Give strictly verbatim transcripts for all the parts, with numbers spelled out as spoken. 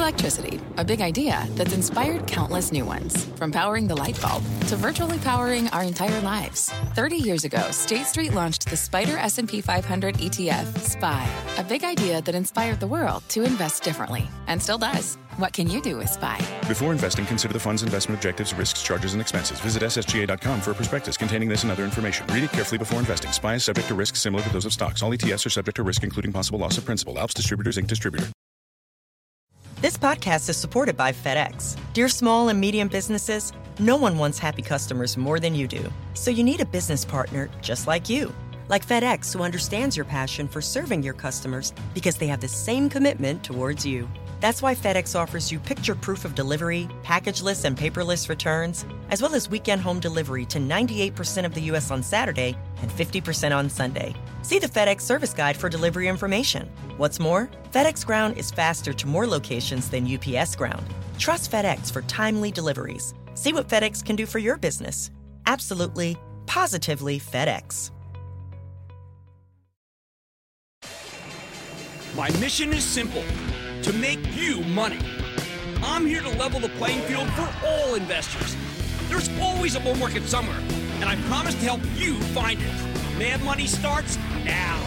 electricity, a big idea that's inspired countless new ones. From powering the light bulb to virtually powering our entire lives. thirty years ago, State Street launched the Spider S and P five hundred E T F, S P Y. A big idea that inspired the world to invest differently. And still does. What can you do with S P Y? Before investing, consider the fund's investment objectives, risks, charges, and expenses. Visit S S G A dot com for a prospectus containing this and other information. Read it carefully before investing. S P Y is subject to risks similar to those of stocks. All E T Fs are subject to risk, including possible loss of principal. Alps Distributors, Incorporated. Distributor. This podcast is supported by FedEx. Dear small and medium businesses, no one wants happy customers more than you do. So you need a business partner just like you. Like FedEx, who understands your passion for serving your customers because they have the same commitment towards you. That's why FedEx offers you picture proof of delivery, packageless and paperless returns, as well as weekend home delivery to ninety-eight percent of the U S on Saturday and fifty percent on Sunday. See the FedEx service guide for delivery information. What's more, FedEx Ground is faster to more locations than U P S Ground. Trust FedEx for timely deliveries. See what FedEx can do for your business. Absolutely, positively FedEx. My mission is simple. To make you money. I'm here to level the playing field for all investors. There's always a bull market somewhere, and I promise to help you find it. Mad Money starts now.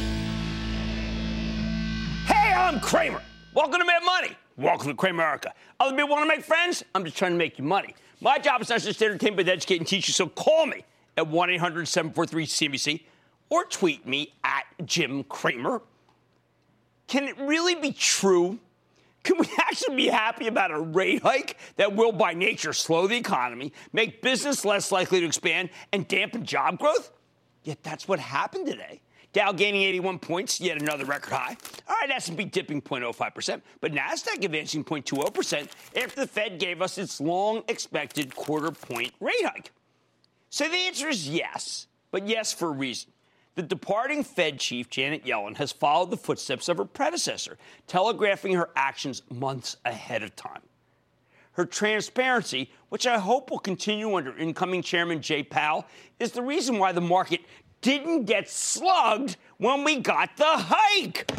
Hey, I'm Kramer. Welcome to Mad Money. Welcome to Cramerica. Other people want to make friends? I'm just trying to make you money. My job is not just to entertain, but to educate and teach you, so call me at one eight hundred seven four three C N B C or tweet me at Jim Cramer. Can it really be true? Can we actually be happy about a rate hike that will, by nature, slow the economy, make business less likely to expand, and dampen job growth? Yet that's what happened today. Dow gaining eighty-one points, yet another record high. All right, S and P dipping zero point zero five percent, but NASDAQ advancing zero point two zero percent after the Fed gave us its long-expected quarter-point rate hike. So the answer is yes, but yes for a reason. The departing Fed chief, Janet Yellen, has followed the footsteps of her predecessor, telegraphing her actions months ahead of time. Her transparency, which I hope will continue under incoming Chairman Jay Powell, is the reason why the market didn't get slugged when we got the hike.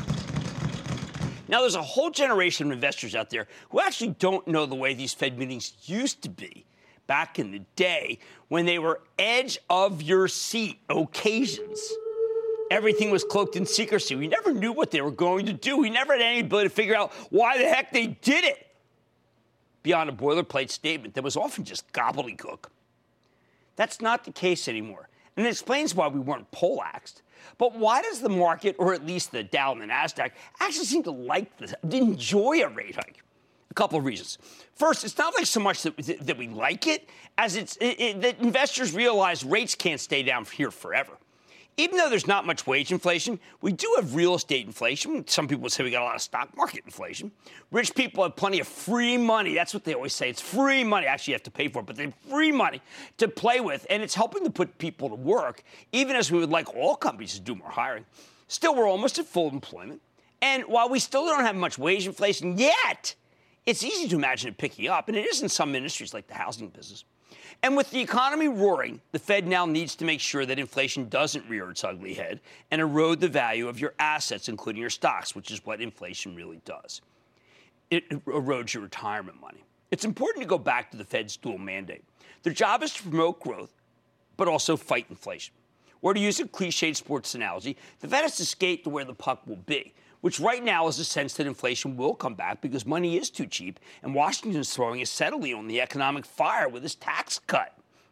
Now, there's a whole generation of investors out there who actually don't know the way these Fed meetings used to be back in the day when they were edge-of-your-seat occasions. Everything was cloaked in secrecy. We never knew what they were going to do. We never had any ability to figure out why the heck they did it, beyond a boilerplate statement that was often just gobbledygook. That's not the case anymore, and it explains why we weren't poleaxed. But why does the market, or at least the Dow and the NASDAQ, actually seem to like this, enjoy a rate hike? A couple of reasons. First, it's not like so much that, that we like it, as it's it, it, that investors realize rates can't stay down here forever. Even though there's not much wage inflation, we do have real estate inflation. Some people say we got a lot of stock market inflation. Rich people have plenty of free money. That's what they always say. It's free money. Actually, you have to pay for it, but they have free money to play with, and it's helping to put people to work, even as we would like all companies to do more hiring. Still, we're almost at full employment. And while we still don't have much wage inflation yet, it's easy to imagine it picking up, and it is in some industries like the housing business. And with the economy roaring, the Fed now needs to make sure that inflation doesn't rear its ugly head and erode the value of your assets, including your stocks, which is what inflation really does. It erodes your retirement money. It's important to go back to the Fed's dual mandate. Their job is to promote growth, but also fight inflation. Or to use a cliched sports analogy, the Fed has to skate to where the puck will be, which right now is a sense that inflation will come back because money is too cheap, and Washington is throwing acetylene on the economic fire with his tax cut.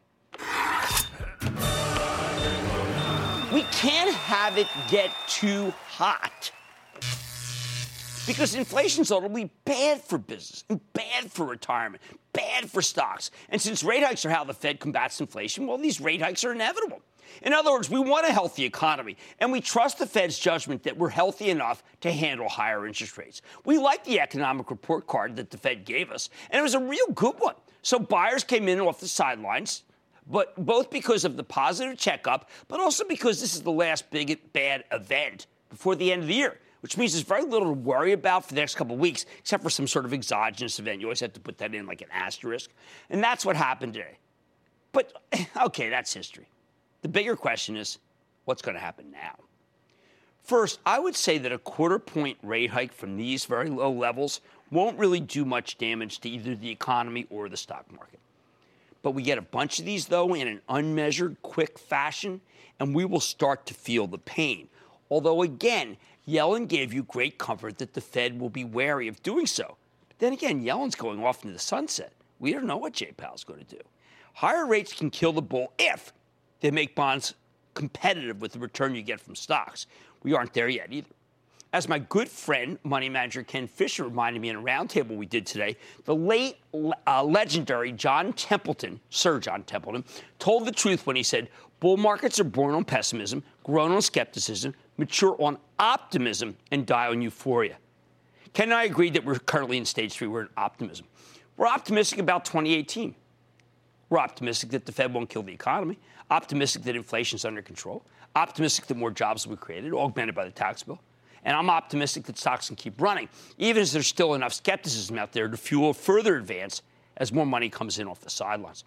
We can't have it get too hot because inflation's ultimately bad for business and bad for retirement, bad for stocks. And since rate hikes are how the Fed combats inflation, well, these rate hikes are inevitable. In other words, we want a healthy economy, and we trust the Fed's judgment that we're healthy enough to handle higher interest rates. We like the economic report card that the Fed gave us, and it was a real good one. So buyers came in off the sidelines, but both because of the positive checkup, but also because this is the last big bad event before the end of the year, which means there's very little to worry about for the next couple of weeks, except for some sort of exogenous event. You always have to put that in like an asterisk. And that's what happened today. But, okay, that's history. The bigger question is, what's going to happen now? First, I would say that a quarter point rate hike from these very low levels won't really do much damage to either the economy or the stock market. But we get a bunch of these, though, in an unmeasured, quick fashion, and we will start to feel the pain. Although, again, Yellen gave you great comfort that the Fed will be wary of doing so. But then again, Yellen's going off into the sunset. We don't know what Jay Powell's going to do. Higher rates can kill the bull if they make bonds competitive with the return you get from stocks. We aren't there yet either. As my good friend, money manager Ken Fisher reminded me in a roundtable we did today, the late uh, legendary John Templeton, Sir John Templeton, told the truth when he said, bull markets are born on pessimism, grown on skepticism, mature on optimism, and die on euphoria. Ken and I agreed that we're currently in stage three. We're in optimism. We're optimistic about twenty eighteen. We're optimistic that the Fed won't kill the economy, optimistic that inflation's under control, optimistic that more jobs will be created, augmented by the tax bill. And I'm optimistic that stocks can keep running, even as there's still enough skepticism out there to fuel further advance as more money comes in off the sidelines.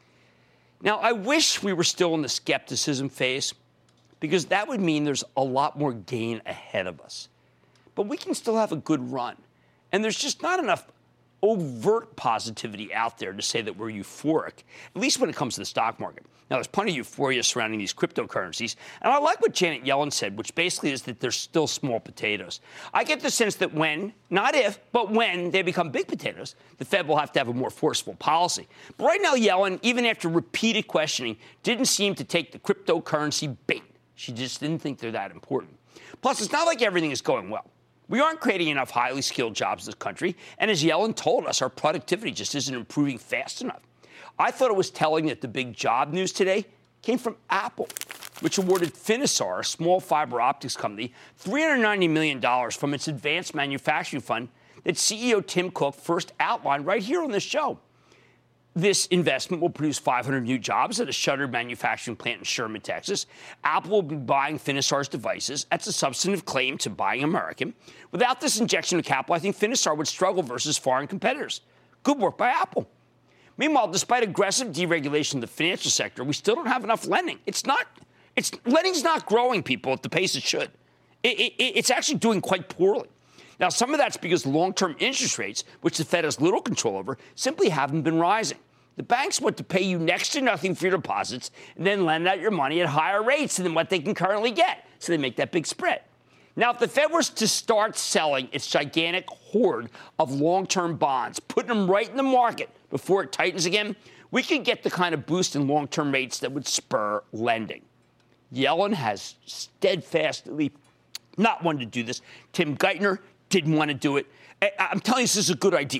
Now, I wish we were still in the skepticism phase, because that would mean there's a lot more gain ahead of us. But we can still have a good run. And there's just not enough overt positivity out there to say that we're euphoric, at least when it comes to the stock market. Now, there's plenty of euphoria surrounding these cryptocurrencies, and I like what Janet Yellen said, which basically is that they're still small potatoes. I get the sense that when, not if, but when they become big potatoes, the Fed will have to have a more forceful policy. But right now, Yellen, even after repeated questioning, didn't seem to take the cryptocurrency bait. She just didn't think they're that important. Plus, it's not like everything is going well. We aren't creating enough highly skilled jobs in this country, and as Yellen told us, our productivity just isn't improving fast enough. I thought it was telling that the big job news today came from Apple, which awarded Finisar, a small fiber optics company, three hundred ninety million dollars from its advanced manufacturing fund that C E O Tim Cook first outlined right here on this show. This investment will produce five hundred new jobs at a shuttered manufacturing plant in Sherman, Texas. Apple will be buying Finisar's devices. That's a substantive claim to buying American. Without this injection of capital, I think Finisar would struggle versus foreign competitors. Good work by Apple. Meanwhile, despite aggressive deregulation of the financial sector, we still don't have enough lending. It's not, it's, lending's not growing, people, at the pace it should. It, it, it's actually doing quite poorly. Now, some of that's because long-term interest rates, which the Fed has little control over, simply haven't been rising. The banks want to pay you next to nothing for your deposits and then lend out your money at higher rates than what they can currently get. So they make that big spread. Now, if the Fed was to start selling its gigantic hoard of long-term bonds, putting them right in the market before it tightens again, we could get the kind of boost in long-term rates that would spur lending. Yellen has steadfastly not wanted to do this. Tim Geithner didn't want to do it. I'm telling you, this is a good idea.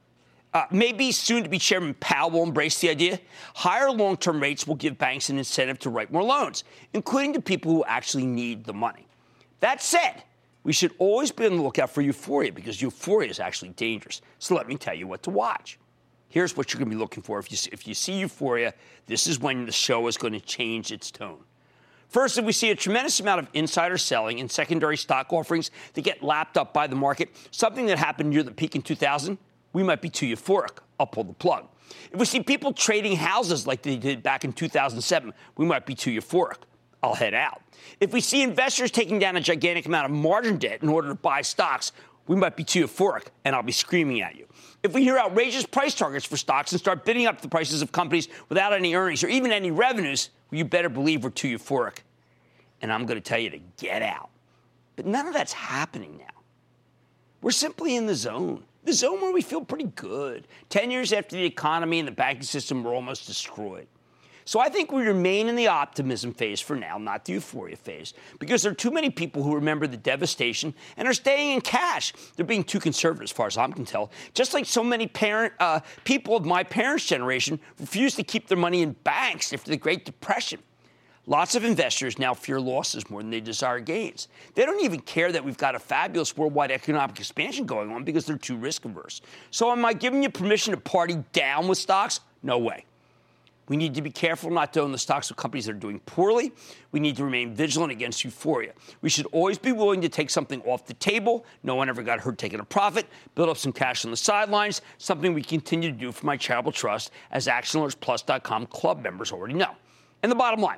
Uh, maybe soon-to-be Chairman Powell will embrace the idea. Higher long-term rates will give banks an incentive to write more loans, including to people who actually need the money. That said, we should always be on the lookout for euphoria, because euphoria is actually dangerous. So let me tell you what to watch. Here's what you're going to be looking for. If you see, if you see euphoria, this is when the show is going to change its tone. First, if we see a tremendous amount of insider selling and secondary stock offerings that get lapped up by the market, something that happened near the peak in two thousand, we might be too euphoric. I'll pull the plug. If we see people trading houses like they did back in two thousand seven, we might be too euphoric. I'll head out. If we see investors taking down a gigantic amount of margin debt in order to buy stocks, we might be too euphoric, and I'll be screaming at you. If we hear outrageous price targets for stocks and start bidding up the prices of companies without any earnings or even any revenues, well, you better believe we're too euphoric. And I'm going to tell you to get out. But none of that's happening now. We're simply in the zone. The zone where we feel pretty good. Ten years after the economy and the banking system were almost destroyed. So I think we remain in the optimism phase for now, not the euphoria phase, because there are too many people who remember the devastation and are staying in cash. They're being too conservative, as far as I can tell. Just like so many parent uh, people of my parents' generation refused to keep their money in banks after the Great Depression. Lots of investors now fear losses more than they desire gains. They don't even care that we've got a fabulous worldwide economic expansion going on because they're too risk-averse. So am I giving you permission to party down with stocks? No way. We need to be careful not to own the stocks of companies that are doing poorly. We need to remain vigilant against euphoria. We should always be willing to take something off the table. No one ever got hurt taking a profit. Build up some cash on the sidelines, something we continue to do for my charitable trust, as action alerts plus dot com club members already know. And the bottom line,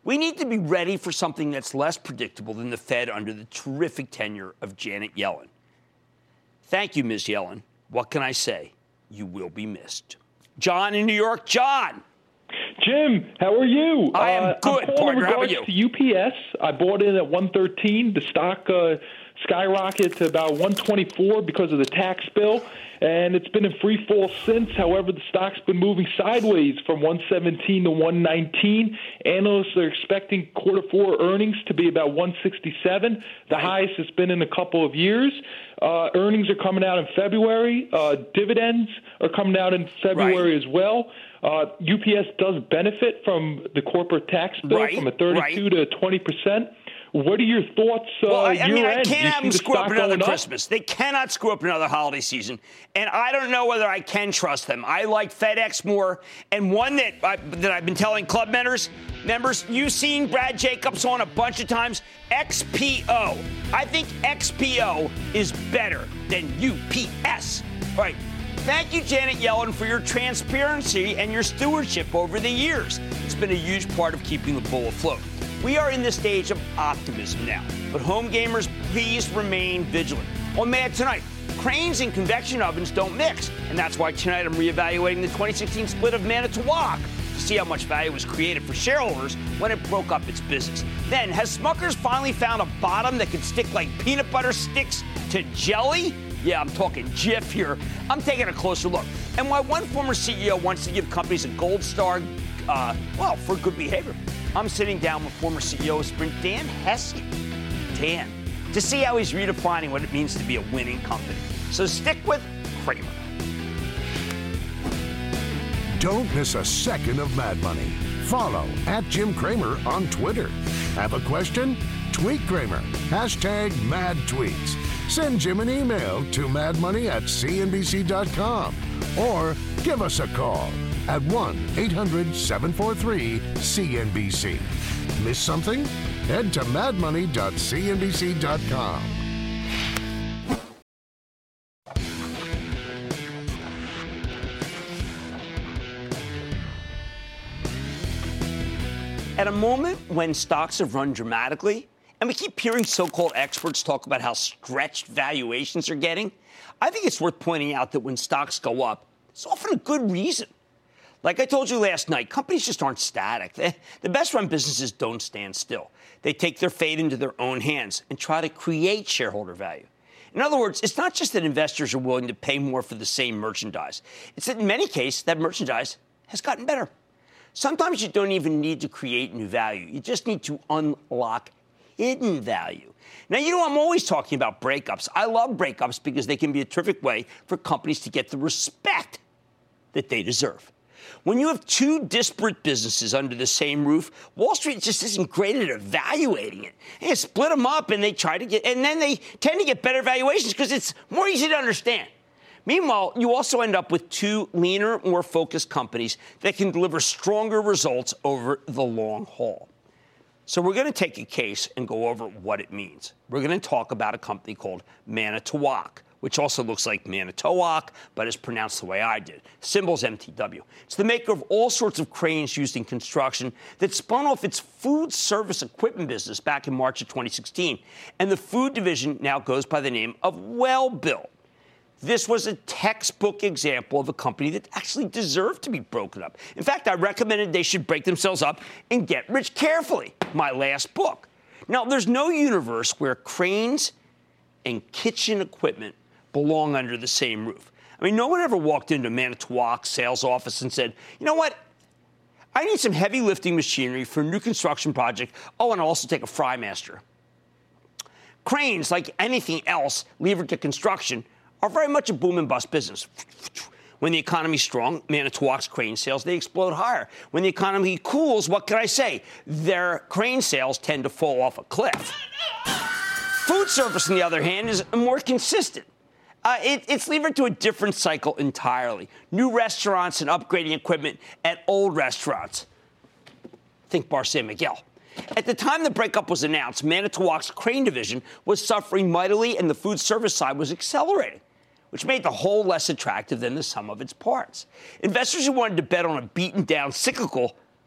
We need to be ready for something that's less predictable than the Fed under the terrific tenure of Janet Yellen. Thank you, Miz Yellen. What can I say? You will be missed. John in New York. John. Jim, how are you? I am uh, good, I'm partner. In how are you? To U P S, I bought in at one thirteen. The stock uh, skyrocketed to about one twenty-four because of the tax bill, and it's been in free fall since. However, the stock's been moving sideways from one seventeen to one nineteen. Analysts are expecting quarter four earnings to be about one sixty-seven, the highest it's been in a couple of years. Uh, earnings are coming out in February. Uh, dividends are coming out in February right. as well. Uh, U P S does benefit from the corporate tax bill right, from a thirty-two right. to twenty percent. What are your thoughts? Uh, well, I, I mean, end? I can't have them the screw up another up? Christmas. They cannot screw up another holiday season. And I don't know whether I can trust them. I like FedEx more. And one that, I, that I've been telling club members, members, you've seen Brad Jacobs on a bunch of times, X P O. I think X P O is better than U P S. All right. Thank you, Janet Yellen, for your transparency and your stewardship over the years. It's been a huge part of keeping the bull afloat. We are in the stage of optimism now, but home gamers, please remain vigilant. On Mad Tonight, cranes and convection ovens don't mix, and that's why tonight I'm reevaluating the twenty sixteen split of Manitowoc to see how much value was created for shareholders when it broke up its business. Then, has Smucker's finally found a bottom that can stick like peanut butter sticks to jelly? Yeah, I'm talking Jif here. I'm taking a closer look. And why one former C E O wants to give companies a gold star, uh, well, for good behavior. I'm sitting down with former C E O of Sprint, Dan Hesse. Dan, to see how he's redefining what it means to be a winning company. So stick with Cramer. Don't miss a second of Mad Money. Follow at Jim Cramer on Twitter. Have a question? Tweet Cramer. Hashtag Mad Tweets. Send Jim an email to madmoney at c n b c dot com or give us a call at one eight hundred seven four three C N B C. Miss something? Head to mad money dot c n b c dot com. At a moment when stocks have run dramatically, and we keep hearing so-called experts talk about how stretched valuations are getting, I think it's worth pointing out that when stocks go up, it's often a good reason. Like I told you last night, companies just aren't static. They, the best-run businesses don't stand still. They take their fate into their own hands and try to create shareholder value. In other words, it's not just that investors are willing to pay more for the same merchandise. It's that in many cases, that merchandise has gotten better. Sometimes you don't even need to create new value. You just need to unlock hidden value. Now, you know, I'm always talking about breakups. I love breakups because they can be a terrific way for companies to get the respect that they deserve. When you have two disparate businesses under the same roof, Wall Street just isn't great at evaluating it. They split them up and they try to get, and then they tend to get better valuations because it's more easy to understand. Meanwhile, you also end up with two leaner, more focused companies that can deliver stronger results over the long haul. So we're going to take a case and go over what it means. We're going to talk about a company called Manitowoc, which also looks like Manitowoc, but is pronounced the way I did. Symbol's M T W. It's the maker of all sorts of cranes used in construction that spun off its food service equipment business back in March of twenty sixteen. And the food division now goes by the name of Welbilt. This was a textbook example of a company that actually deserved to be broken up. In fact, I recommended they should break themselves up and get rich carefully, my last book. Now, there's no universe where cranes and kitchen equipment belong under the same roof. I mean, no one ever walked into Manitowoc's sales office and said, you know what? I need some heavy lifting machinery for a new construction project. Oh, and I'll also take a Frymaster. Cranes, like anything else levered to construction, are very much a boom and bust business. When the economy's strong, Manitowoc's crane sales, they explode higher. When the economy cools, what can I say? Their crane sales tend to fall off a cliff. Food service, on the other hand, is more consistent. Uh, it, it's levered to a different cycle entirely. New restaurants and upgrading equipment at old restaurants. Think Bar San Miguel. At the time the breakup was announced, Manitowoc's crane division was suffering mightily and the food service side was accelerating, which made the whole less attractive than the sum of its parts. Investors who wanted to bet on a beaten-down cyclical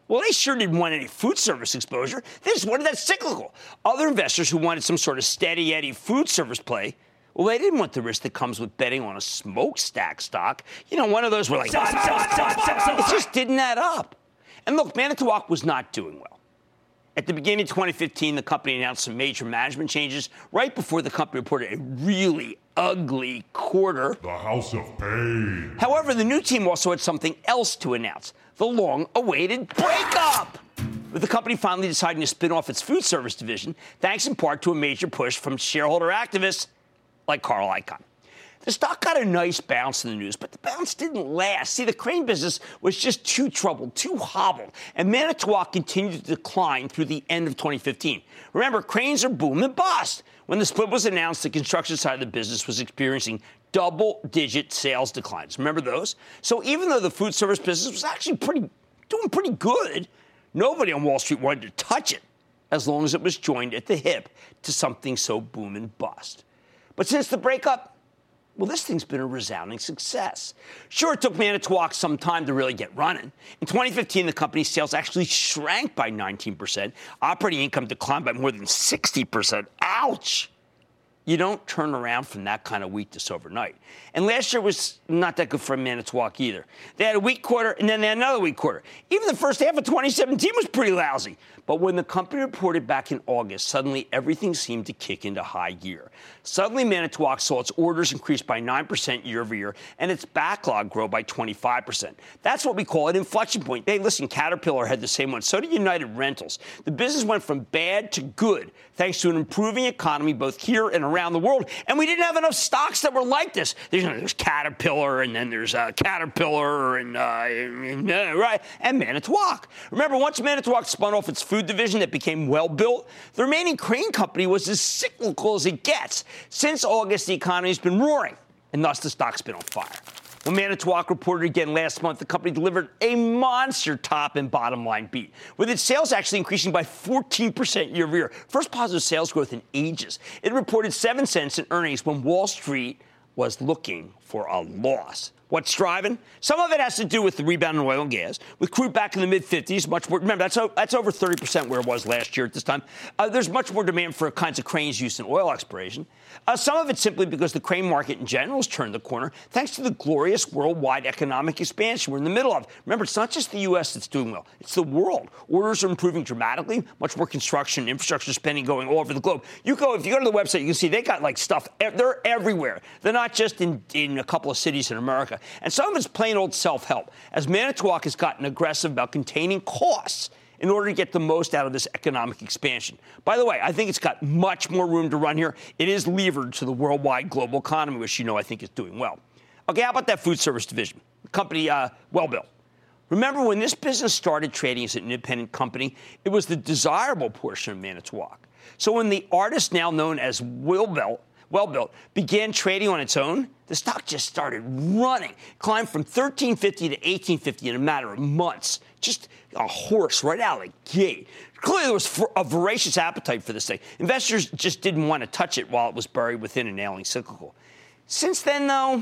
Well, they sure didn't want any food service exposure. They just wanted that cyclical. Other investors who wanted some sort of steady Eddie food service play, well, they didn't want the risk that comes with betting on a smokestack stock. You know, one of those where like, sell, sell, sell, sell, sell, sell. It just didn't add up. And look, Manitowoc was not doing well. At the beginning of twenty fifteen, the company announced some major management changes right before the company reported a really ugly quarter. The House of Pain. However, the new team also had something else to announce, the long-awaited breakup, with the company finally deciding to spin off its food service division, thanks in part to a major push from shareholder activists like Carl Icahn. The stock got a nice bounce in the news, but the bounce didn't last. See, the crane business was just too troubled, too hobbled, and Manitowoc continued to decline through the end of twenty fifteen. Remember, cranes are boom and bust. When the split was announced, the construction side of the business was experiencing double-digit sales declines. Remember those? So even though the food service business was actually pretty, doing pretty good, nobody on Wall Street wanted to touch it as long as it was joined at the hip to something so boom and bust. But since the breakup, well, this thing's been a resounding success. Sure, it took Manitowoc some time to really get running. In twenty fifteen, the company's sales actually shrank by nineteen percent. Operating income declined by more than sixty percent. Ouch! You don't turn around from that kind of weakness overnight. And last year was not that good for Manitowoc either. They had a weak quarter, and then they had another weak quarter. Even the first half of twenty seventeen was pretty lousy. But when the company reported back in August, suddenly everything seemed to kick into high gear. Suddenly, Manitowoc saw its orders increase by nine percent year over year, and its backlog grow by twenty-five percent. That's what we call an inflection point. Hey, listen, Caterpillar had the same one. So did United Rentals. The business went from bad to good, thanks to an improving economy both here and around the world. And we didn't have enough stocks that were like this. There's, you know, there's Caterpillar, and then there's uh, Caterpillar, and, uh, and uh, right, and Manitowoc. Remember, once Manitowoc spun off its food division that became well-built, the remaining crane company was as cyclical as it gets. Since August, the economy has been roaring, and thus the stock's been on fire. When Manitowoc reported again last month, the company delivered a monster top and bottom line beat, with its sales actually increasing by fourteen percent year over year. First positive sales growth in ages. It reported seven cents in earnings when Wall Street was looking for a loss. What's driving? Some of it has to do with the rebound in oil and gas. With crude back in the mid-fifties, much more. Remember, that's, that's over thirty percent where it was last year at this time. Uh, there's much more demand for kinds of cranes used in oil exploration. Uh, some of it's simply because the crane market in general has turned the corner thanks to the glorious worldwide economic expansion we're in the middle of. Remember, it's not just the U S that's doing well. It's the world. Orders are improving dramatically. Much more construction and infrastructure spending going all over the globe. You go, if you go to the website, you can see they got like stuff. They're everywhere. They're not just in, in a couple of cities in America. And some of it's plain old self-help, as Manitowoc has gotten aggressive about containing costs in order to get the most out of this economic expansion. By the way, I think it's got much more room to run here. It is levered to the worldwide global economy, which you know I think is doing well. Okay, how about that food service division? The company, uh, Welbilt. Remember, when this business started trading as an independent company, it was the desirable portion of Manitowoc. So when the artist now known as Welbilt, Welbilt began trading on its own, the stock just started running, climbed from thirteen fifty to eighteen fifty in a matter of months. Just a horse right out of the gate. Clearly, there was a voracious appetite for this thing. Investors just didn't want to touch it while it was buried within an ailing cyclical. Since then, though,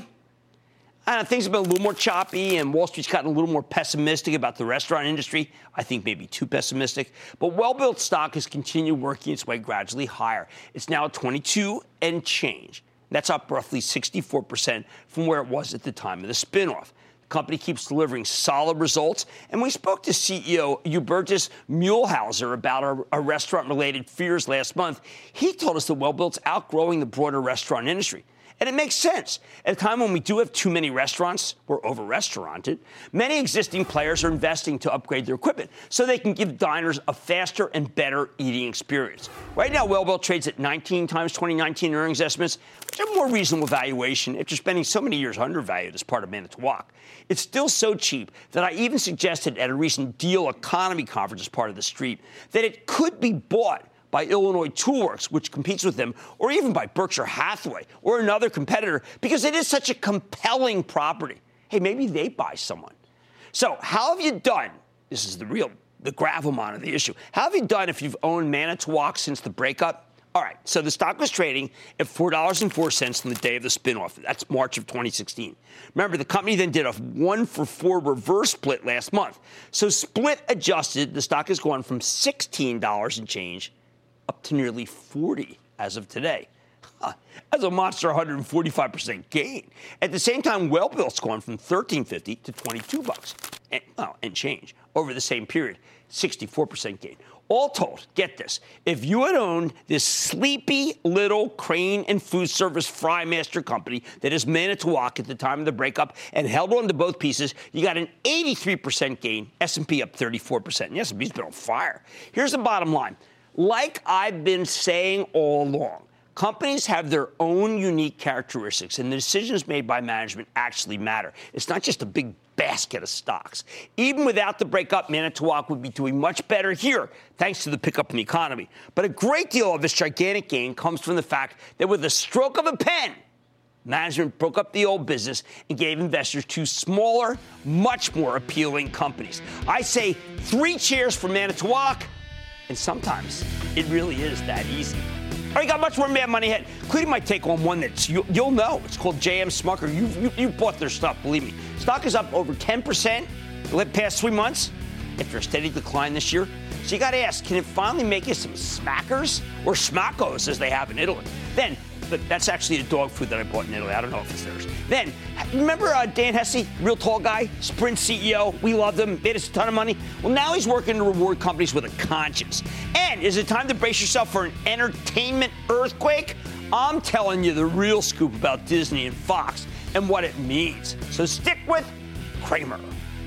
I don't know, things have been a little more choppy, and Wall Street's gotten a little more pessimistic about the restaurant industry. I think maybe too pessimistic. But Welbilt stock has continued working its way gradually higher. It's now at twenty-two and change. That's up roughly sixty-four percent from where it was at the time of the spinoff. The company keeps delivering solid results, and we spoke to C E O Hubertus Mühlhauser about our, our restaurant-related fears last month. He told us that Welbilt's outgrowing the broader restaurant industry. And it makes sense. At a time when we do have too many restaurants, we're over-restauranted, many existing players are investing to upgrade their equipment so they can give diners a faster and better eating experience. Right now, Welbilt trades at nineteen times twenty nineteen earnings estimates, which are a more reasonable valuation after spending so many years undervalued as part of Manitowoc. It's still so cheap that I even suggested at a recent Deal Economy conference as part of the Street that it could be bought by Illinois Toolworks, which competes with them, or even by Berkshire Hathaway or another competitor, because it is such a compelling property. Hey, maybe they buy someone. So how have you done? This is the real, the gravamonte of the issue. How have you done if you've owned Manitowoc since the breakup? All right, so the stock was trading at four dollars and four cents on the day of the spinoff. That's March of twenty sixteen. Remember, the company then did a one for four reverse split last month. So split adjusted, the stock has gone from sixteen dollars and change up to nearly forty as of today. That's a monster one hundred forty-five percent gain. At the same time, Welbill's gone from thirteen fifty to twenty-two bucks and, well, and change over the same period, sixty-four percent gain. All told, get this, if you had owned this sleepy little crane and food service fry master company that is Manitowoc at the time of the breakup and held on to both pieces, you got an eighty-three percent gain, S and P up thirty-four percent. And the S and P's been on fire. Here's the bottom line. Like I've been saying all along, companies have their own unique characteristics, and the decisions made by management actually matter. It's not just a big basket of stocks. Even without the breakup, Manitowoc would be doing much better here, thanks to the pickup in the economy. But a great deal of this gigantic gain comes from the fact that with a stroke of a pen, management broke up the old business and gave investors two smaller, much more appealing companies. I say three cheers for Manitowoc, and sometimes it really is that easy. I got much more Mad Money ahead, including my take on one that you, you'll know. It's called J M Smucker. You, you, you bought their stuff, believe me. Stock is up over ten percent the past three months after a steady decline this year. So you got to ask, can it finally make you some smackers or smackos, as they have in Italy? Then, but that's actually a dog food that I bought in Italy. I don't know if it's theirs. Then, remember uh, Dan Hesse, real tall guy, Sprint C E O? We loved him, made us a ton of money. Well, now he's working to reward companies with a conscience. And is it time to brace yourself for an entertainment earthquake? I'm telling you the real scoop about Disney and Fox and what it means. So stick with Cramer.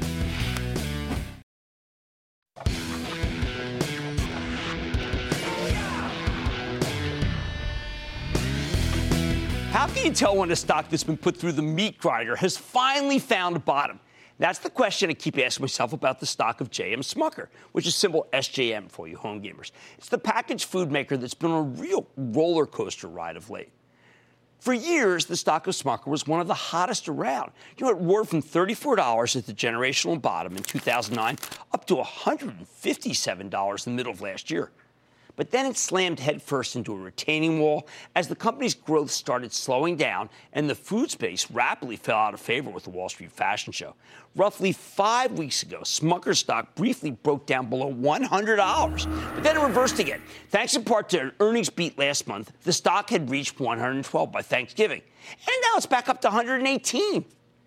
How can you tell when a stock that's been put through the meat grinder has finally found a bottom? That's the question I keep asking myself about the stock of J M Smucker, which is symbol S J M for you home gamers. It's the packaged food maker that's been on a real roller coaster ride of late. For years, the stock of Smucker was one of the hottest around. You know, it roared from thirty-four dollars at the generational bottom in two thousand nine up to one hundred fifty-seven dollars in the middle of last year. But then it slammed headfirst into a retaining wall as the company's growth started slowing down and the food space rapidly fell out of favor with the Wall Street fashion show. Roughly five weeks ago, Smucker's stock briefly broke down below one hundred dollars, but then it reversed again. Thanks in part to an earnings beat last month, the stock had reached one hundred twelve by Thanksgiving, and now it's back up to one hundred eighteen.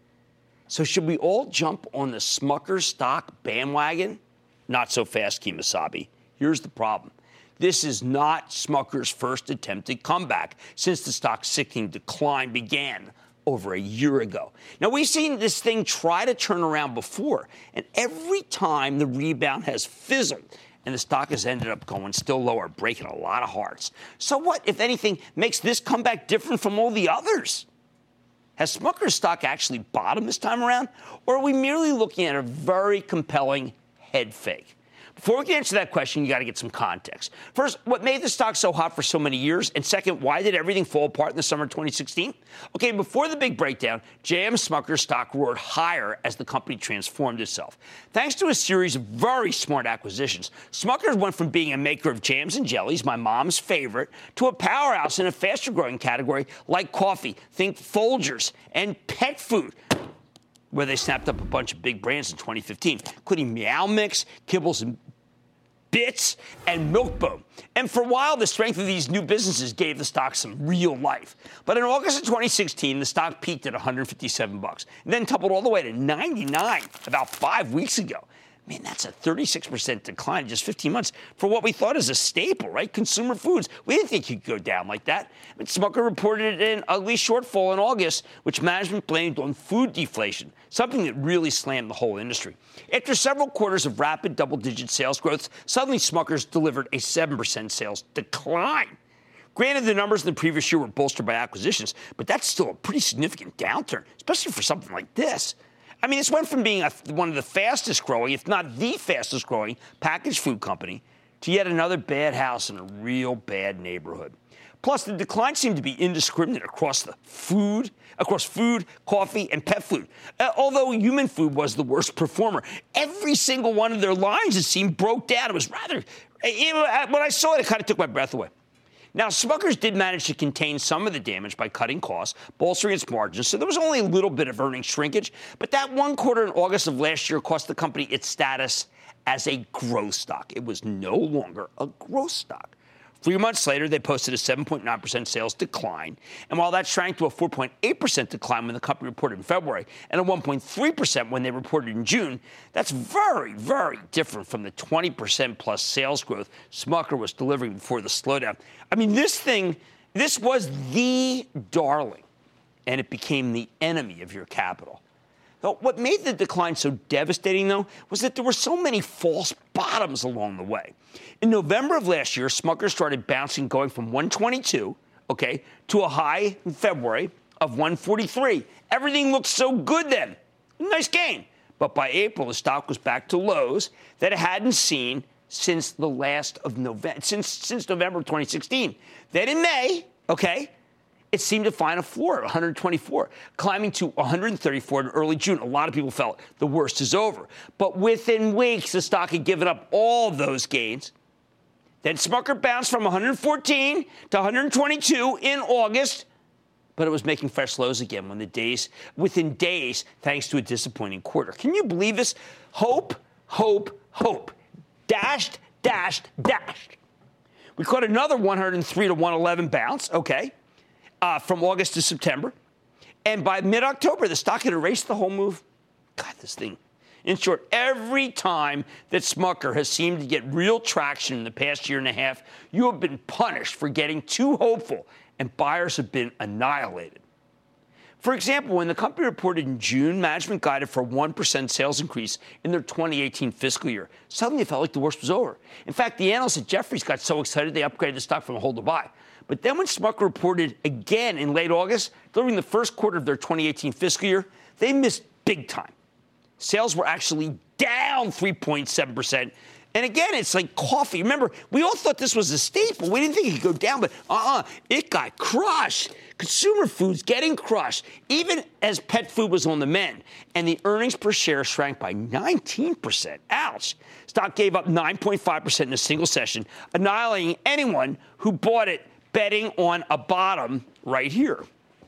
So should we all jump on the Smucker stock bandwagon? Not so fast, Kemosabe. Here's the problem. This is not Smucker's first attempted comeback since the stock's sickening decline began over a year ago. Now, we've seen this thing try to turn around before, and every time the rebound has fizzled, and the stock has ended up going still lower, breaking a lot of hearts. So what, if anything, makes this comeback different from all the others? Has Smucker's stock actually bottomed this time around, or are we merely looking at a very compelling head fake? Before we can answer that question, you got to get some context. First, what made the stock so hot for so many years? And second, why did everything fall apart in the summer of twenty sixteen? Okay, before the big breakdown, J M Smucker's stock roared higher as the company transformed itself. Thanks to a series of very smart acquisitions, Smucker's went from being a maker of jams and jellies, my mom's favorite, to a powerhouse in a faster-growing category like coffee. Think Folgers and pet food, where they snapped up a bunch of big brands in twenty fifteen, including Meow Mix, Kibbles and Bits, and Milk Bone. And for a while, the strength of these new businesses gave the stock some real life. But in August of twenty sixteen, the stock peaked at one hundred fifty-seven bucks, and then tumbled all the way to ninety-nine about five weeks ago. Man, that's a thirty-six percent decline in just fifteen months for what we thought is a staple, right? Consumer foods. We didn't think it could go down like that. But Smucker reported an ugly shortfall in August, which management blamed on food deflation, something that really slammed the whole industry. After several quarters of rapid double-digit sales growth, suddenly Smucker's delivered a seven percent sales decline. Granted, the numbers in the previous year were bolstered by acquisitions, but that's still a pretty significant downturn, especially for something like this. I mean, this went from being a, one of the fastest growing, if not the fastest growing, packaged food company to yet another bad house in a real bad neighborhood. Plus, the decline seemed to be indiscriminate across the food, across food, coffee, and pet food. Uh, although human food was the worst performer. Every single one of their lines, it seemed, broke down. It was rather, it, when I saw it, it kind of took my breath away. Now, Smucker's did manage to contain some of the damage by cutting costs, bolstering its margins, so there was only a little bit of earnings shrinkage. But that one quarter in August of last year cost the company its status as a growth stock. It was no longer a growth stock. Three months later, they posted a seven point nine percent sales decline. And while that shrank to a four point eight percent decline when the company reported in February and a one point three percent when they reported in June, that's very, very different from the twenty percent plus sales growth Smucker was delivering before the slowdown. I mean, this thing, this was the darling, and it became the enemy of your capital. What made the decline so devastating, though, was that there were so many false bottoms along the way. In November of last year, Smucker started bouncing, going from one twenty-two, okay, to a high in February of one forty-three. Everything looked so good then. Nice gain. But by April, the stock was back to lows that it hadn't seen since the last of November, since, since November of twenty sixteen. Then in May, okay, it seemed to find a floor at one twenty-four, climbing to one thirty-four in early June. A lot of people felt the worst is over. But within weeks, the stock had given up all of those gains. Then Smucker bounced from one fourteen to one twenty-two in August, but it was making fresh lows again when the days, within days, thanks to a disappointing quarter. Can you believe this? Hope, hope, hope. Dashed, dashed, dashed. We caught another one oh three to one eleven bounce, okay, uh, from August to September. And by mid-October, the stock had erased the whole move. God, this thing. In short, every time that Smucker has seemed to get real traction in the past year and a half, you have been punished for getting too hopeful, and buyers have been annihilated. For example, when the company reported in June, management guided for a one percent sales increase in their twenty eighteen fiscal year. Suddenly, it felt like the worst was over. In fact, the analysts at Jefferies got so excited they upgraded the stock from a hold to buy. But then when Smucker reported again in late August, during the first quarter of their twenty eighteen fiscal year, they missed big time. Sales were actually down three point seven percent. And again, it's like coffee. Remember, we all thought this was a staple. We didn't think it could go down, but uh-uh, it got crushed. Consumer foods getting crushed, even as pet food was on the mend. And the earnings per share shrank by nineteen percent. Ouch. Stock gave up nine point five percent in a single session, annihilating anyone who bought it betting on a bottom right here.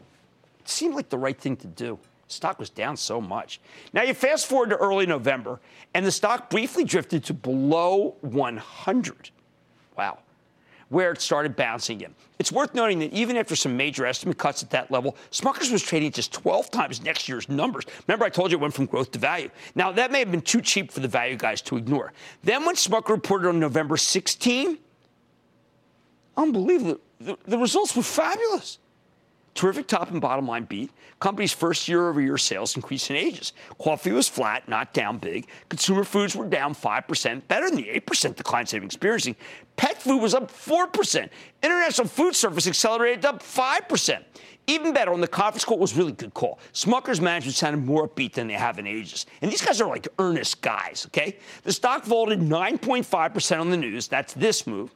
It seemed like the right thing to do. Stock was down so much. Now you fast forward to early November, and the stock briefly drifted to below one hundred. Wow. Where it started bouncing again. It's worth noting that even after some major estimate cuts at that level, Smucker's was trading just twelve times next year's numbers. Remember, I told you it went from growth to value. Now, that may have been too cheap for the value guys to ignore. Then when Smucker reported on November sixteenth, unbelievable. The, the results were fabulous. Terrific top and bottom line beat. Company's first year-over-year sales increase in ages. Coffee was flat, not down big. Consumer foods were down five percent, better than the eight percent declines they've been experiencing. Pet food was up four percent. International food service accelerated up five percent. Even better, on the conference call, it was a really good call. Smucker's management sounded more upbeat than they have in ages. And these guys are like earnest guys, okay? The stock vaulted nine point five percent on the news. That's this move.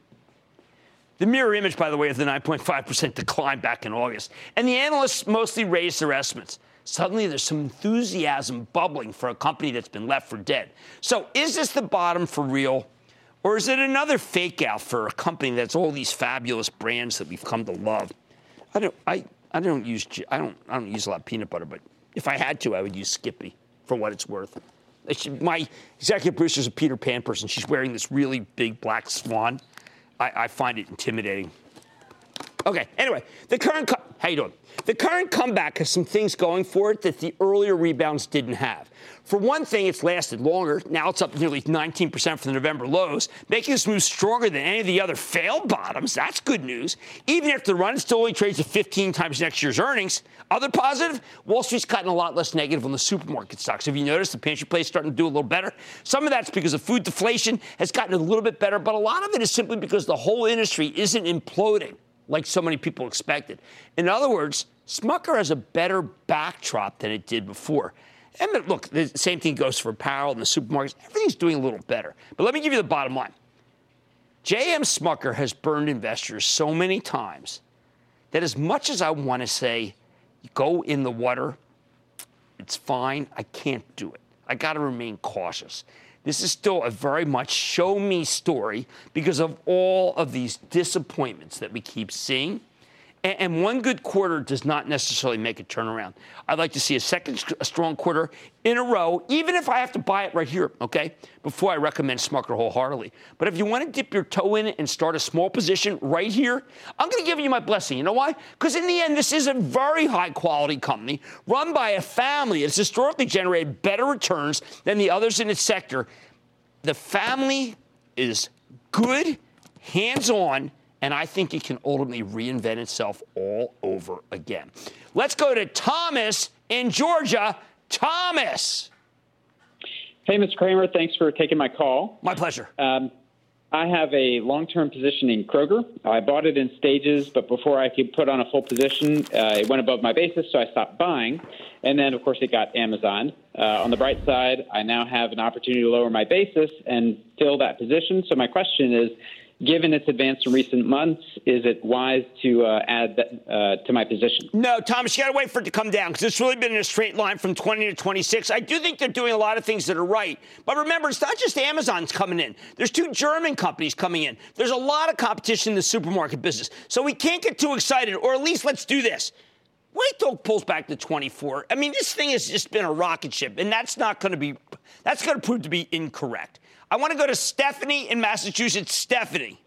The mirror image, by the way, of the nine point five percent decline back in August. And the analysts mostly raised their estimates. Suddenly, there's some enthusiasm bubbling for a company that's been left for dead. So is this the bottom for real? Or is it another fake out for a company that's all these fabulous brands that we've come to love? I don't, I, I don't use, I don't, I don't use a lot of peanut butter, but if I had to, I would use Skippy for what it's worth. My executive producer is a Peter Pan person. She's wearing this really big black swan. I, I find it intimidating. Okay, anyway, the current, co- how you doing? The current comeback has some things going for it that the earlier rebounds didn't have. For one thing, it's lasted longer. Now it's up nearly nineteen percent from the November lows, making this move stronger than any of the other failed bottoms. That's good news. Even after the run, it still only trades at fifteen times next year's earnings. Other positive, Wall Street's gotten a lot less negative on the supermarket stocks. Have you noticed the pantry place starting to do a little better? Some of that's because of food deflation has gotten a little bit better, but a lot of it is simply because the whole industry isn't imploding like so many people expected. In other words, Smucker has a better backdrop than it did before. And look, the same thing goes for apparel and the supermarkets. Everything's doing a little better. But let me give you the bottom line. J M Smucker has burned investors so many times that as much as I want to say, go in the water, it's fine, I can't do it. I got to remain cautious. This is still a very much show-me story because of all of these disappointments that we keep seeing. And one good quarter does not necessarily make a turnaround. I'd like to see a second strong quarter in a row, even if I have to buy it right here, okay, before I recommend Smucker wholeheartedly. But if you want to dip your toe in and start a small position right here, I'm going to give you my blessing. You know why? Because in the end, this is a very high-quality company run by a family that's historically generated better returns than the others in its sector. The family is good, hands-on, and I think it can ultimately reinvent itself all over again. Let's go to Thomas in Georgia. Thomas. Hey, Mister Cramer. Thanks for taking my call. My pleasure. Um, I have a long-term position in Kroger. I bought it in stages, but before I could put on a full position, uh, it went above my basis, so I stopped buying. And then, of course, it got Amazon. Uh, on the bright side, I now have an opportunity to lower my basis and fill that position. So my question is, given its advance in recent months, is it wise to uh, add that, uh, to my position? No, Thomas, you got to wait for it to come down because it's really been in a straight line from twenty to twenty-six. I do think they're doing a lot of things that are right. But remember, it's not just Amazon's coming in. There's two German companies coming in. There's a lot of competition in the supermarket business. So we can't get too excited, or at least let's do this. Wait till it pulls back to twenty-four. I mean, this thing has just been a rocket ship, and that's not going to be – that's going to prove to be incorrect. I want to go to Stephanie in Massachusetts. Stephanie.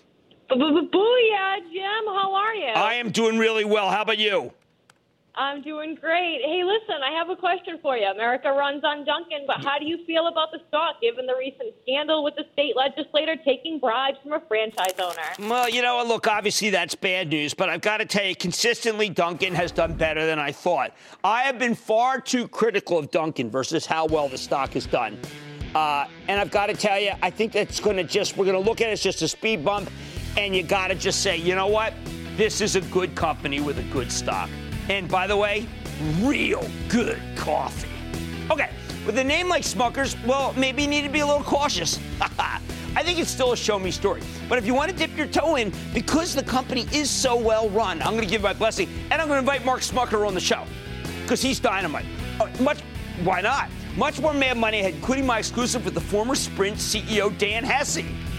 Booyah, Jim. How are you? I am doing really well. How about you? I'm doing great. Hey, listen, I have a question for you. America runs on Dunkin', but how do you feel about the stock given the recent scandal with the state legislator taking bribes from a franchise owner? Well, you know, look, obviously that's bad news, but I've got to tell you, consistently Dunkin' has done better than I thought. I have been far too critical of Dunkin' versus how well the stock has done. Uh, and I've got to tell you, I think that's going to just, we're going to look at it as just a speed bump. And you got to just say, you know what? This is a good company with a good stock. And by the way, real good coffee. Okay, with a name like Smucker's, well, maybe you need to be a little cautious. I think it's still a show-me story. But if you want to dip your toe in, because the company is so well run, I'm going to give my blessing. And I'm going to invite Mark Smucker on the show because he's dynamite. Oh, much, why not? Much more Mad Money ahead, including my exclusive with the former Sprint C E O, Dan Hesse.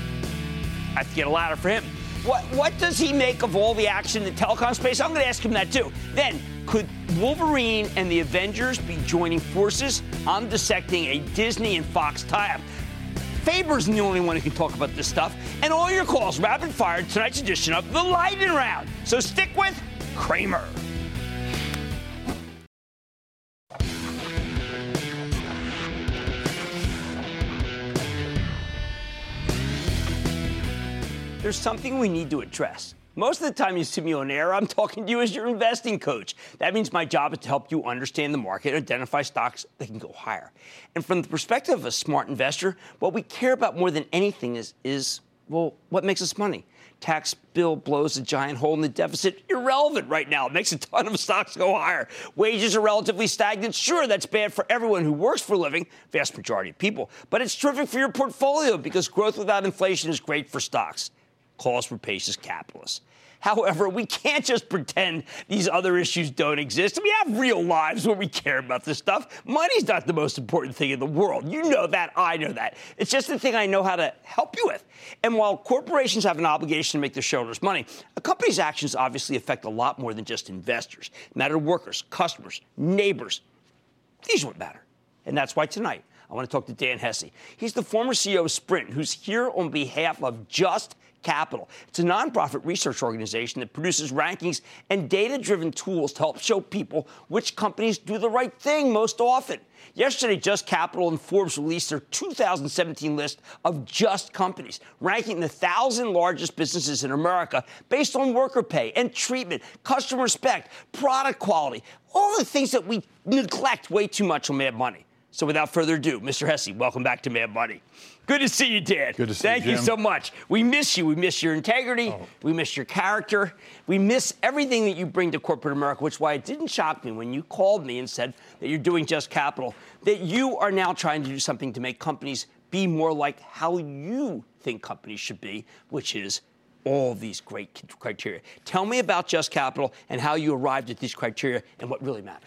I have to get a ladder for him. What, what does he make of all the action in the telecom space? I'm going to ask him that, too. Then, could Wolverine and the Avengers be joining forces? I'm dissecting a Disney and Fox tie-up. Faber's the only one who can talk about this stuff. And all your calls, rapid fire, tonight's edition of the Lightning Round. So stick with Cramer. There's something we need to address. Most of the time you see me on air, I'm talking to you as your investing coach. That means my job is to help you understand the market, identify stocks that can go higher. And from the perspective of a smart investor, what we care about more than anything is, is well, what makes us money? Tax bill blows a giant hole in the deficit. Irrelevant right now. It makes a ton of stocks go higher. Wages are relatively stagnant. Sure, that's bad for everyone who works for a living, vast majority of people. But it's terrific for your portfolio because growth without inflation is great for stocks. Calls rapacious capitalists. However, we can't just pretend these other issues don't exist. We have real lives where we care about this stuff. Money's not the most important thing in the world. You know that. I know that. It's just the thing I know how to help you with. And while corporations have an obligation to make their shareholders money, a company's actions obviously affect a lot more than just investors. They matter to workers, customers, neighbors. These are what matter. And that's why tonight I want to talk to Dan Hesse. He's the former C E O of Sprint, who's here on behalf of Just Capital. It's a nonprofit research organization that produces rankings and data-driven tools to help show people which companies do the right thing most often. Yesterday, Just Capital and Forbes released their two thousand seventeen list of just companies, ranking the one thousand largest businesses in America based on worker pay and treatment, customer respect, product quality, all the things that we neglect way too much on Mad Money. So without further ado, Mister Hesse, welcome back to Mad Money. Good to see you, Dan. Good to see Thank you, you Jim. so much. We miss you. We miss your integrity. Oh. We miss your character. We miss everything that you bring to corporate America, which is why it didn't shock me when you called me and said that you're doing Just Capital, that you are now trying to do something to make companies be more like how you think companies should be, which is all these great criteria. Tell me about Just Capital and how you arrived at these criteria and what really matters.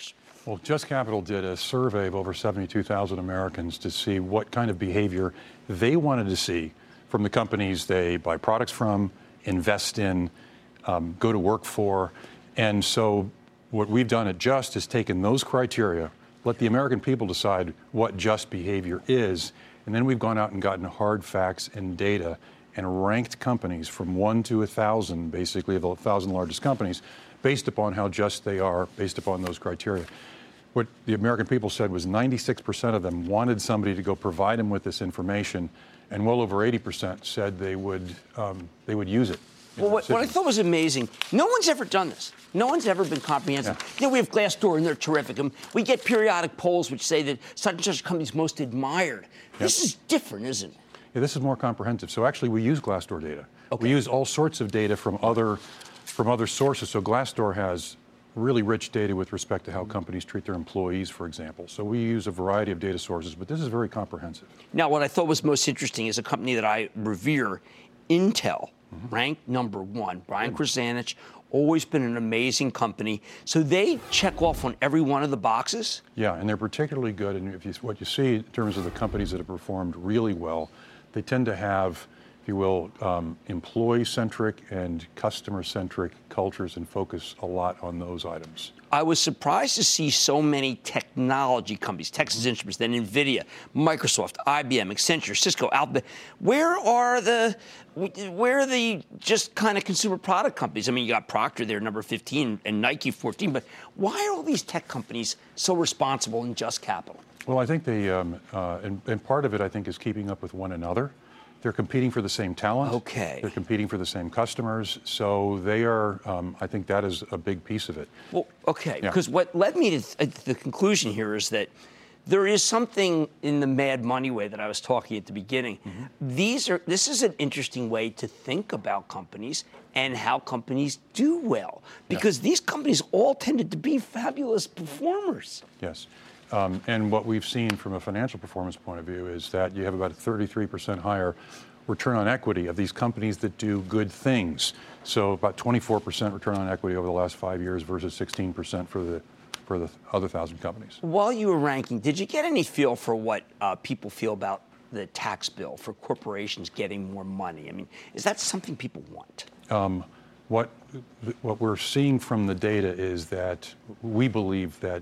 Well, Just Capital did a survey of over seventy-two thousand Americans to see what kind of behavior they wanted to see from the companies they buy products from, invest in, um, go to work for. And so what we've done at Just is taken those criteria, let the American people decide what just behavior is, and then we've gone out and gotten hard facts and data and ranked companies from one to a thousand, basically the thousand largest companies, based upon how just they are, based upon those criteria. What the American people said was ninety-six percent of them wanted somebody to go provide them with this information, and well over eighty percent said they would um, they would use it. Well, what, what I thought was amazing, no one's ever done this. No one's ever been comprehensive. Yeah. You know, we have Glassdoor, and they're terrific. And we get periodic polls which say that such and such companies most admired. Yep. This is different, isn't it? Yeah, this is more comprehensive. So actually, we use Glassdoor data. Okay. We use all sorts of data from other from other sources. So Glassdoor has really rich data with respect to how companies treat their employees, for example. So we use a variety of data sources, but this is very comprehensive. Now, what I thought was most interesting is a company that I revere, Intel, mm-hmm. ranked number one. Brian mm-hmm. Krzanich, always been an amazing company. So they check off on every one of the boxes? Yeah, and they're particularly good. And if you, what you see in terms of the companies that have performed really well, they tend to have, if you will, um, employee-centric and customer-centric cultures and focus a lot on those items. I was surprised to see so many technology companies, Texas Instruments, then NVIDIA, Microsoft, I B M, Accenture, Cisco, Alphabet. Where are the, where are the just kind of consumer product companies? I mean, you got Procter there, number fifteen, and Nike, fourteen, but why are all these tech companies so responsible in Just Capital? Well, I think they, um, uh, and, and part of it, I think, is keeping up with one another. They're competing for the same talent. Okay. They're competing for the same customers. So they are, um, I think that is a big piece of it. Well, okay, because yeah. what led me to th- the conclusion here is that there is something in the mad money way that I was talking at the beginning. Mm-hmm. These are, this is an interesting way to think about companies and how companies do well, because yeah. these companies all tended to be fabulous performers. Yes. Um, and what we've seen from a financial performance point of view is that you have about a thirty-three percent higher return on equity of these companies that do good things. So about twenty-four percent return on equity over the last five years versus sixteen percent for the for the other thousand companies. While you were ranking, did you get any feel for what uh, people feel about the tax bill for corporations getting more money? I mean, is that something people want? Um, what what we're seeing from the data is that we believe that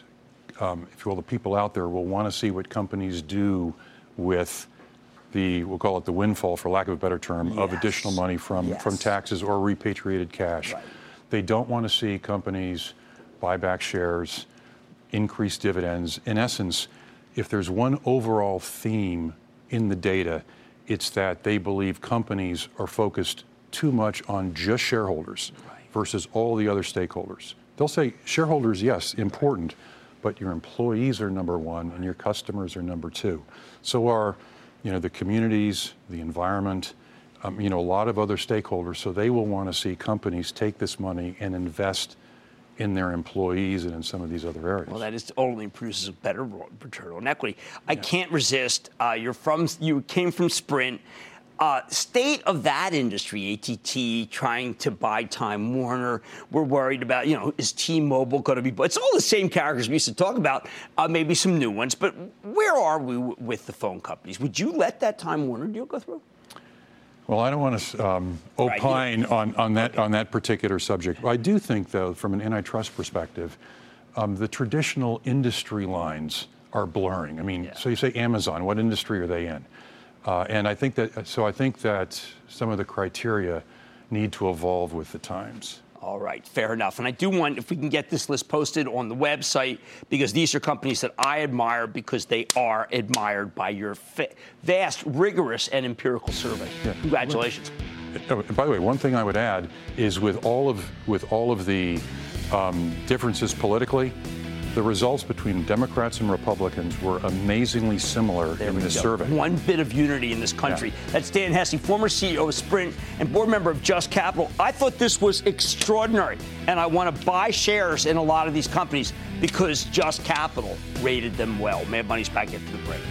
Um, if you will, the people out there will want to see what companies do with the, we'll call it the windfall, for lack of a better term, yes. of additional money from, yes. from taxes or repatriated cash. Right. They don't want to see companies buy back shares, increase dividends. In essence, if there's one overall theme in the data, it's that they believe companies are focused too much on just shareholders right. versus all the other stakeholders. They'll say shareholders, yes, important, but your employees are number one and your customers are number two. So are, you know, the communities, the environment, um, you know, a lot of other stakeholders. So they will want to see companies take this money and invest in their employees and in some of these other areas. Well, that is only produces a better return on equity. I yeah. can't resist. Uh, you're from, you came from Sprint. Uh, state of that industry, A T T trying to buy Time Warner. We're worried about, you know, is T-Mobile going to be? It's all the same characters we used to talk about, uh, maybe some new ones. But where are we w- with the phone companies? Would you let that Time Warner deal go through? Well, I don't want to um, opine right. on, on that okay. on that particular subject. I do think, though, from an antitrust perspective, um, the traditional industry lines are blurring. I mean, yeah. so you say Amazon, what industry are they in? Uh, and I think that, so I think that some of the criteria need to evolve with the times. All right, fair enough. And I do want, if we can get this list posted on the website, because these are companies that I admire because they are admired by your fa- vast, rigorous, and empirical survey. Yeah. Congratulations. By the way, one thing I would add is with all of with all of the um, differences politically, the results between Democrats and Republicans were amazingly similar there in this go. survey. One bit of unity in this country. Yeah. That's Dan Hesse, former C E O of Sprint and board member of Just Capital. I thought this was extraordinary, and I want to buy shares in a lot of these companies because Just Capital rated them well. Mad Money's back after the break.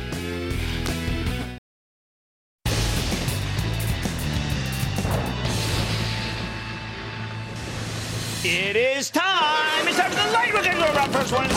It is time. It's time for the lightning round. Go around first one.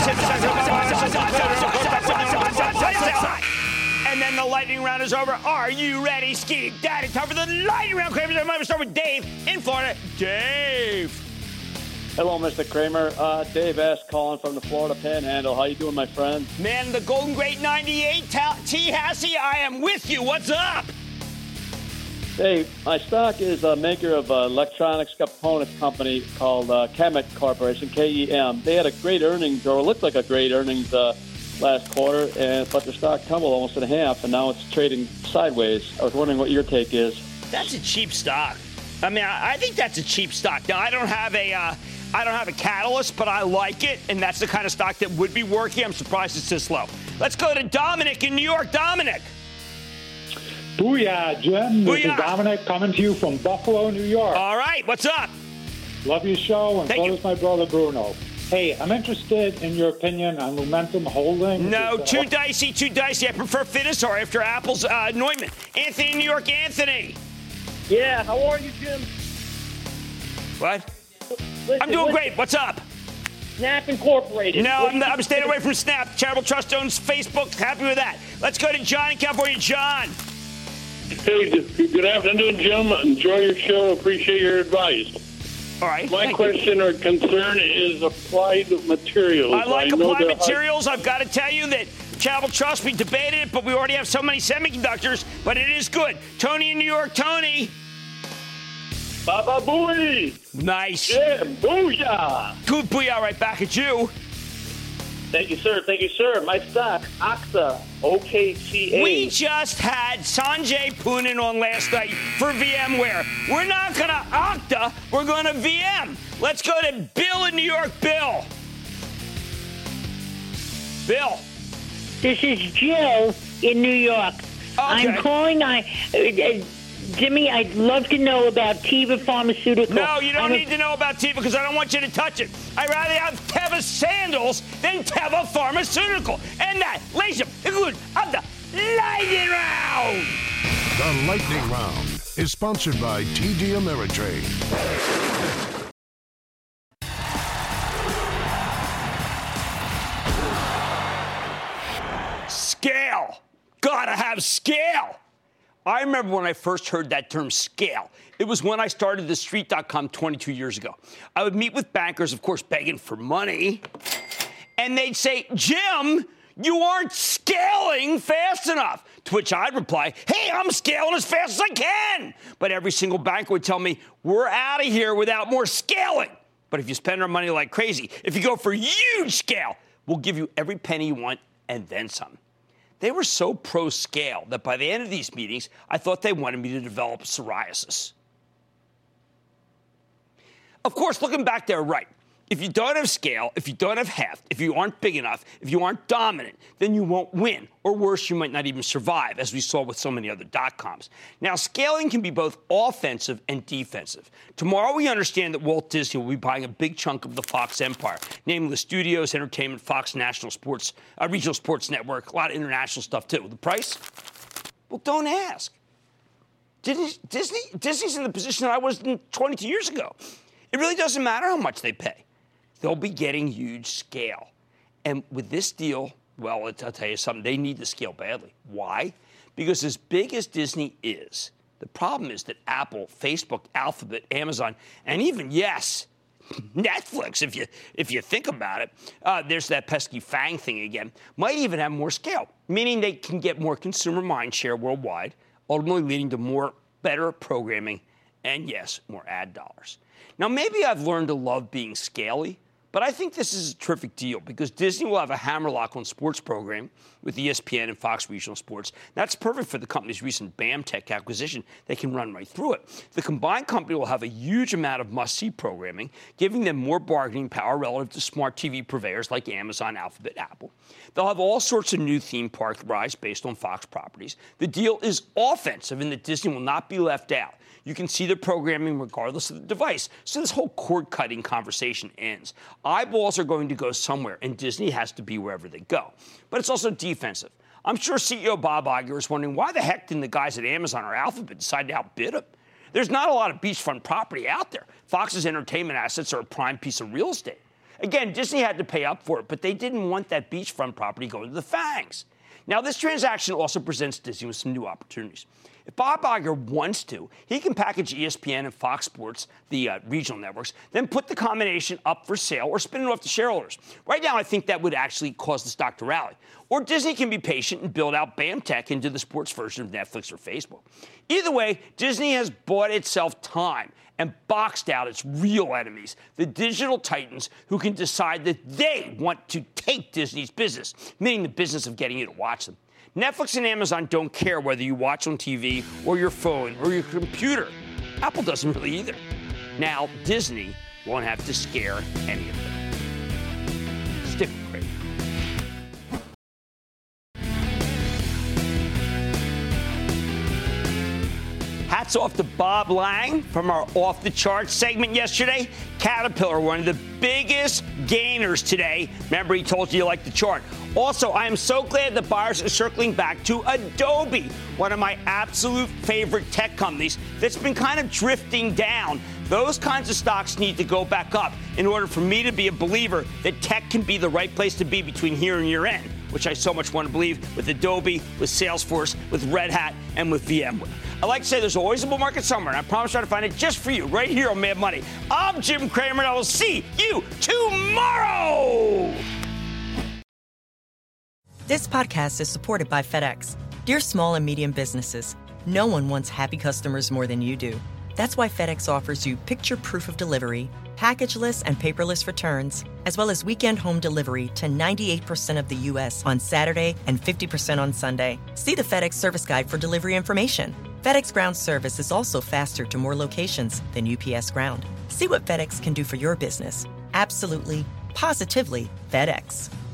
And then the lightning round is over. Are you ready, Ski Daddy? Time for the lightning round. Kramer, I'm going to start with Dave in Florida. Dave. Hello, Mister Kramer. Uh, Dave S. calling from the Florida Panhandle. How you doing, my friend? Man, the Golden Great ninety-eight. T. Hassey, I am with you. What's up? Hey, my stock is a maker of an electronics component company called uh, Kemet Corporation, K E M. They had a great earnings, or looked like a great earnings uh, last quarter, and but their stock tumbled almost in half, and now it's trading sideways. I was wondering what your take is. That's a cheap stock. I mean, I, I think that's a cheap stock. Now, I don't have a, uh, I don't have a catalyst, but I like it, and that's the kind of stock that would be working. I'm surprised it's this low. Let's go to Dominic in New York. Dominic. Booyah, Jim. This Booyah. is Dominic coming to you from Buffalo, New York. All right, what's up? Love your show, and Thank so you. does my brother Bruno. Hey, I'm interested in your opinion on Lumentum Holdings. No, Is, uh, too dicey, too dicey. I prefer Finisar after Apple's uh, Neumann. Anthony in New York. Anthony. Yeah, how are you, Jim? What? Listen, I'm doing listen. great. What's up? Snap Incorporated. No, What I'm, do you I'm staying away from Snap. Charitable Trust owns Facebook. Happy with that. Let's go to John in California. John. Hey, good afternoon, Jim. Enjoy your show. Appreciate your advice. All right. My question or concern is applied materials. I like know applied they're hard- materials. I've got to tell you that Charitable Trust, we debated it, but we already have so many semiconductors, but it is good. Tony in New York. Tony. Baba Booey. Nice. Yeah, booyah. Good booyah right back at you. Thank you, sir. Thank you, sir. My stock, Okta, O K C A. We just had Sanjay Poonen on last night for VMware. We're not going to Okta. We're going to V M. Let's go to Bill in New York. Bill. Bill. This is Jill in New York. I'm calling. I, uh, Jimmy, I'd love to know about Teva Pharmaceutical. No, you don't I'm a- need to know about Teva because I don't want you to touch it. I'd rather have Teva sandals than Teva Pharmaceutical. And that, ladies and gentlemen, of the Lightning Round. The Lightning Round is sponsored by T D Ameritrade. Scale. Gotta have scale. I remember when I first heard that term scale. It was when I started the street dot com twenty-two years ago. I would meet with bankers, of course, begging for money. And they'd say, Jim, you aren't scaling fast enough. To which I'd reply, hey, I'm scaling as fast as I can. But every single banker would tell me, we're out of here without more scaling. But if you spend our money like crazy, if you go for huge scale, we'll give you every penny you want and then some. They were so pro-scale that by the end of these meetings, I thought they wanted me to develop psoriasis. Of course, looking back, they're right. If you don't have scale, if you don't have heft, if you aren't big enough, if you aren't dominant, then you won't win. Or worse, you might not even survive, as we saw with so many other dot-coms. Now, scaling can be both offensive and defensive. Tomorrow, we understand that Walt Disney will be buying a big chunk of the Fox empire, namely the studios, entertainment, Fox National Sports, uh, Regional Sports Network, a lot of international stuff, too. The price? Well, don't ask. Disney, Disney, Disney's in the position that I was in twenty-two years ago. It really doesn't matter how much they pay. They'll be getting huge scale. And with this deal, well, I'll tell you something, they need the scale badly. Why? Because as big as Disney is, the problem is that Apple, Facebook, Alphabet, Amazon, and even, yes, Netflix, if you if you think about it, uh, there's that pesky FANG thing again, might even have more scale, meaning they can get more consumer mind share worldwide, ultimately leading to more better programming and, yes, more ad dollars. Now, maybe I've learned to love being scaly, but I think this is a terrific deal because Disney will have a hammerlock on sports program with E S P N and Fox Regional Sports. That's perfect for the company's recent BAMTech acquisition. They can run right through it. The combined company will have a huge amount of must-see programming, giving them more bargaining power relative to smart T V purveyors like Amazon, Alphabet, Apple. They'll have all sorts of new theme park rides based on Fox properties. The deal is offensive in that Disney will not be left out. You can see the programming regardless of the device. So this whole cord-cutting conversation ends. Eyeballs are going to go somewhere, and Disney has to be wherever they go. But it's also defensive. I'm sure C E O Bob Iger is wondering why the heck didn't the guys at Amazon or Alphabet decide to outbid him? There's not a lot of beachfront property out there. Fox's entertainment assets are a prime piece of real estate. Again, Disney had to pay up for it, but they didn't want that beachfront property going to the FANGs. Now, this transaction also presents Disney with some new opportunities. If Bob Iger wants to, he can package E S P N and Fox Sports, the uh, regional networks, then put the combination up for sale or spin it off to shareholders. Right now, I think that would actually cause the stock to rally. Or Disney can be patient and build out BAMTech into the sports version of Netflix or Facebook. Either way, Disney has bought itself time and boxed out its real enemies, the digital titans who can decide that they want to take Disney's business, meaning the business of getting you to watch them. Netflix and Amazon don't care whether you watch on T V or your phone or your computer. Apple doesn't really either. Now, Disney won't have to scare any of them. Stick with Craig. Hats off to Bob Lang from our Off the Charts segment yesterday. Caterpillar, one of the biggest gainers today. Remember, he told you you like the chart. Also, I am so glad the buyers are circling back to Adobe, one of my absolute favorite tech companies that's been kind of drifting down. Those kinds of stocks need to go back up in order for me to be a believer that tech can be the right place to be between here and year end, which I so much want to believe with Adobe, with Salesforce, with Red Hat, and with VMware. I like to say there's always a bull market somewhere, and I promise I'll find it just for you right here on Mad Money. I'm Jim Cramer, and I will see you tomorrow. This podcast is supported by FedEx. Dear small and medium businesses, no one wants happy customers more than you do. That's why FedEx offers you picture proof of delivery, packageless and paperless returns, as well as weekend home delivery to ninety-eight percent of the U S on Saturday and fifty percent on Sunday. See the FedEx service guide for delivery information. FedEx Ground service is also faster to more locations than U P S Ground. See what FedEx can do for your business. Absolutely, positively FedEx.